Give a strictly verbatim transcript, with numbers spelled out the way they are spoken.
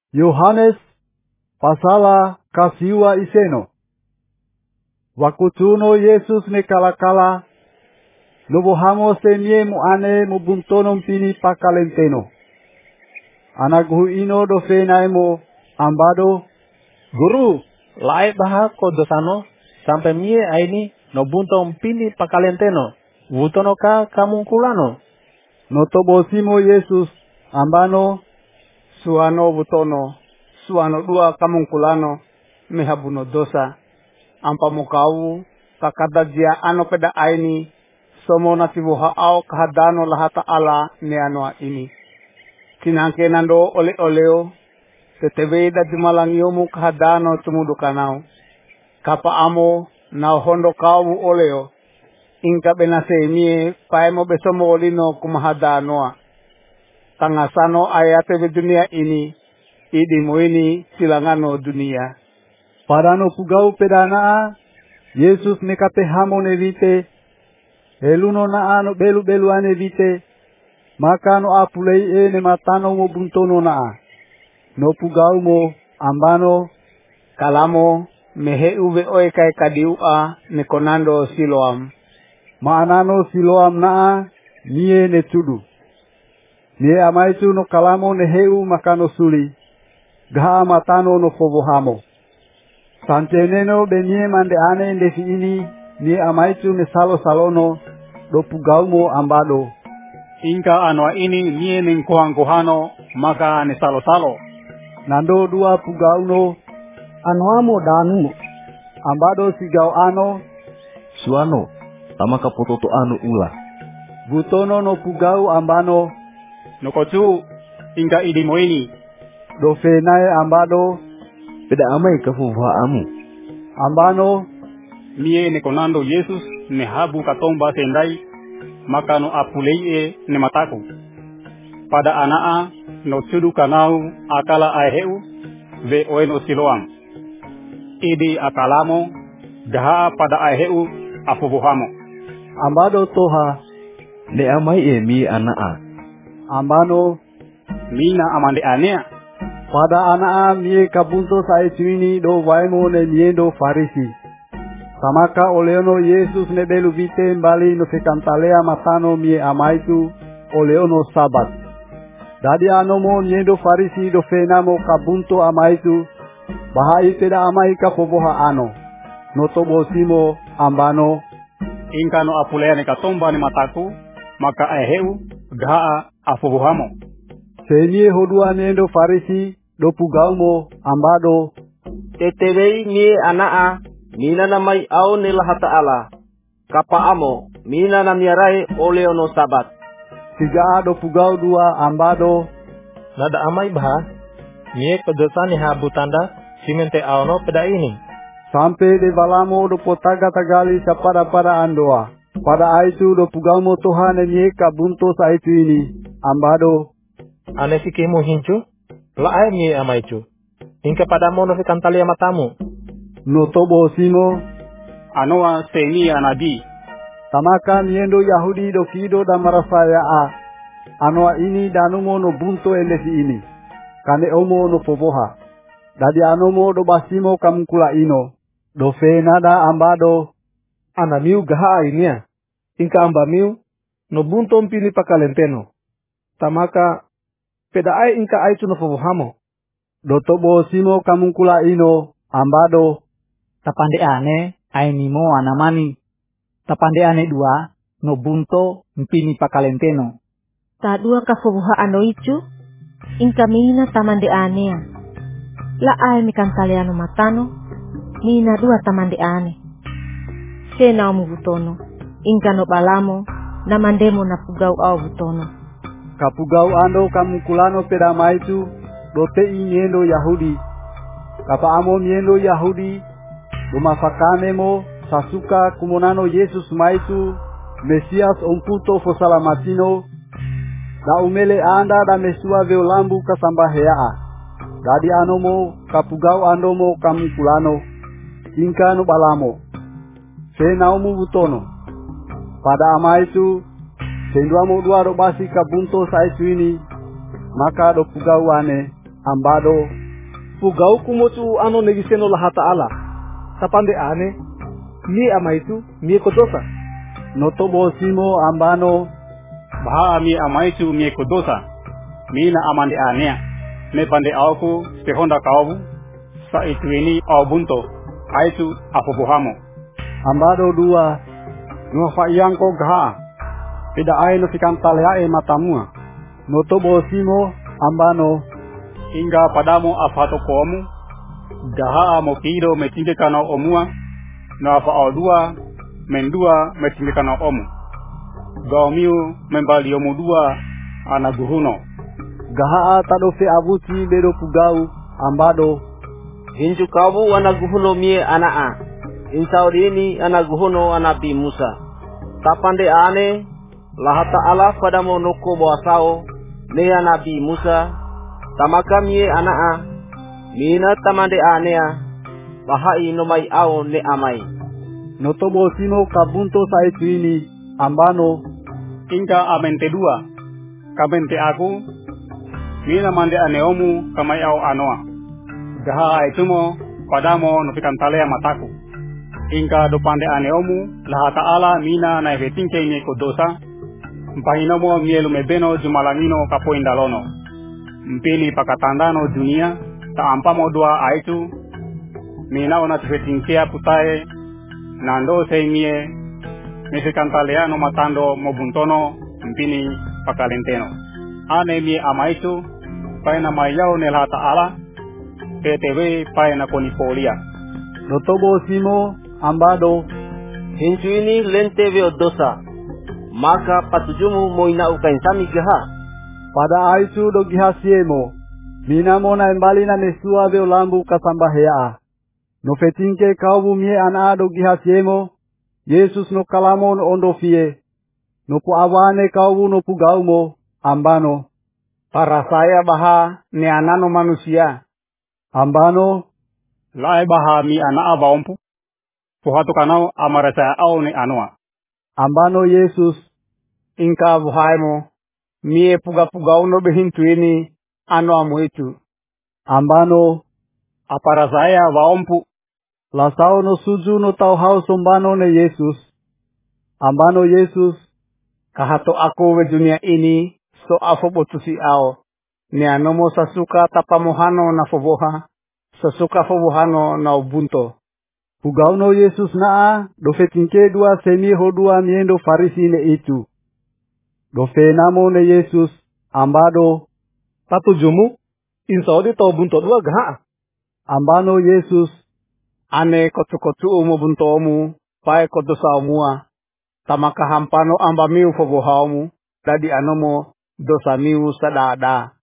Yohanes pasala kasiwa iseno. Wakutuno Yesus ne kala-kala lobohamo semie mu ane mu buntonom pini pakalenteno. Anaguhu ino do fenaimo ambado Guru, lae baha ko dosano sampai mie aini no buntom pini pakalenteno. Wutono ka kamungkulano. notobosimo Yesus ambano Suano butono, suano dua kamungkulano, mehabuno dosa. Ampa mukau, kakada dia ano peda aini, somo nasibuha au kahadano lahata ala neanoa ini. Kinangke nando ole oleo, tetebeda jumalangiomu kahadano tumudukanau. Kapa amo, na hondo kau oleo, inka benase mie, paemo besomo olino kumahadanoa. Tangasano ayate di dunia ini, idimu ini silangano dunia. Padano pugau pedana Yesus nekate hamo nevite, eluno na ano belu belu ane vite, maka no apulei e ne matano mo buntono na. No pugau mo ambano Kalamo mehe uve oe kai kadiua nekonando Siloam. maanano Siloam na nie ne tudu. Nie amaitu no kalamo ne heu makano suli, gaha matano no fobohamo. Santeneno benye mande ane ndefi ini, nie amaitu ne salo salono, do pugaumo ambado. Inka anoa ini nie nengkohang-kohano, maka ne salo-salo. Nando dua pugauno, Anuamo danumo. ambado sigau ano, Suano, tamaka pototo anu ula. butono no pugau ambano, Nokotu, inka idimu ini. do fenae ambado, Peda amai kafuha amu. ambano, Mie nekonando Yesus ne habu katomba sendai, maka no apulei e ne mataku. Pada anaa no sudu kanau akala aheu ve oeno Siloam. Idi akalamo gaha pada aheu afubuhamo. ambado toha, Ne amai e mi anaa. ambano, Mina amande anea. pada anaa mie kabunto saetuini do waimo ne miendo farisi. Samaka oleono Yesus ne belu vite mbali no fekantalea matano mie amaitu oleono sabat. Dadi anomo miendo farisi do fenamo kabunto amaitu, bahai peda amai ka poboha ano. Notobosimo ambano, Inka no apulea ne katomba ne mataku, maka aheu gaha afubuhamo. senye hodua miendo farisi do pugaumo ambado, Tetewei mie anaa, mina namai au nilahata ala. Kapa amo, mina namiarai oleono sabat. tiga do pugau dua ambado, Nada amai baha, mie kedosani habu tanda, simente aono peda ini. sampai de balamo do potaga tagali sapada pada andoa. Pada aitu do pugaumo Tuhan nye kabunto saitu ini ambado, Ane sikimu hincu, lae mie amaicu. Inka pada mono fikantalia matamu. notobo simo, Anoa seni anadi. tamaka miendo Yahudi do kido da marasaya a. Anoa ini danumo no bunto elesi ini. Kane omo no poboha. Dadi anomo do basimo kamkula ino. Do fenada ambado, Anamiu gaha inia. Inka ambamiu, no bunto mpili pakalenteno. Tamaka, peda ai inka aitu no fubuhamo. do tobo simo kamkula ino ambado, Tapande ane ainimo anamani. Tapande ane dua no bunto mpini pakalenteno. Ta dua kafubuha ano ichu, inka mina tamande anea. La ai mikantaleano matano, mina dua tamande ane. Sena omu butono, inka no balamo, na mandemo na pugau au butono. kapugau ando kamkulano peda maitu, do te miendo Yahudi. Kapa amo miendo Yahudi, do mafakane mo sasuka kumonano Yesus maitu, Mesias omputo fosalamatino, da umele anda da mesua veolambu kasambahea. Dadi anomo kapugau andomo kamkulano, inka no balamo. Senaumu butono. Pada amaitu, senduamo dua do basi kabunto saitu ini, maka do pugau ane ambado Fugau kumotu ano negiseno laha ta'ala. Tapande ane, mi amaitu, mi kodosa. notobo simo ambano Baha mi amaitu mi kodosa. Mina amande anea. Me pande aku stehonda kaubu. Sa itu ini abunto. Aitu afubuhamo. ambado dua no fa yang ko gaha peda ai no fikan talea e matamua notobo simo ambano Hingga padamu afato komu. Gaha mo kido metinde kana omua. Na afa odua mendua metinde kana omu. Gaumiu membali omu dua anaguhuno. gaha tadofe abuti bedo pugau ambado Hinju kabu anaguhuno mie anaa. Insaudini anaguhuno anabi Musa. Tapande ane lahata Allah padamu noko bawasao ne anabi Musa. Tamaka mie anaa. Mina tamande anea. Bahai nomai ao ne amai. notobo simo kabunto saitu ini ambano Hingga amente dua. Kabente aku. Mina mande aneomu kamai au anoa. Gaha itumo padamo nufikan talea mataku. Hingga dupande aneomu laha ta'ala mina na evetinke ini kodosa. Mpahinomo mielu mebeno jumalangino kapo indalono. Mpili pakatandano dunia ta ampamo dua aitu. Mina ona tufetinkea putae nando seimie mefikan talea no matando mobuntono mpini pakalenteno. Ane mie amaitu paina mayao ne laha ta'ala. P T W paina konipolia. notobo simo ambado Hinju ini lenteve odosa. Maka patujumu moina ukainsami gaha. pada aitu do gihasiemo mina mona embali na nesua be lambu kasambahea no fetinke kaubu mie ana do gihasiemo Yesus no kalamo no ondo fie no pu awane kaubu no pu gaumo ambano Para saya baha ne anano manusia. ambano Lae baha mi ana abaompu. Puhatu kanau amarasa au ne anoa. ambano Yesus Inka buhaimo. Mie puga-puga uno behintu ini ano amuitu. ambano Apara saya baompu. lasao no suju no tau hau sombano ne Yesus ambano Yesus Kahato aku we dunia ini. So afo botusi ao. Ne anomo sasuka tapamohano na foboha. Sasuka fobohano na ubunto. pugauno Yesus naa do fetinke dua semi hodua miendo farisi ne itu do fenamo ne Yesus ambado Patujumu, insaudi to bunto dua gaha. ambano Yesus Ane kotu-kotu umu bunto omu. Pae kodosa omua. Tamaka hampano ambamiu foboha omu. Dadi anomo dosa miu sadada.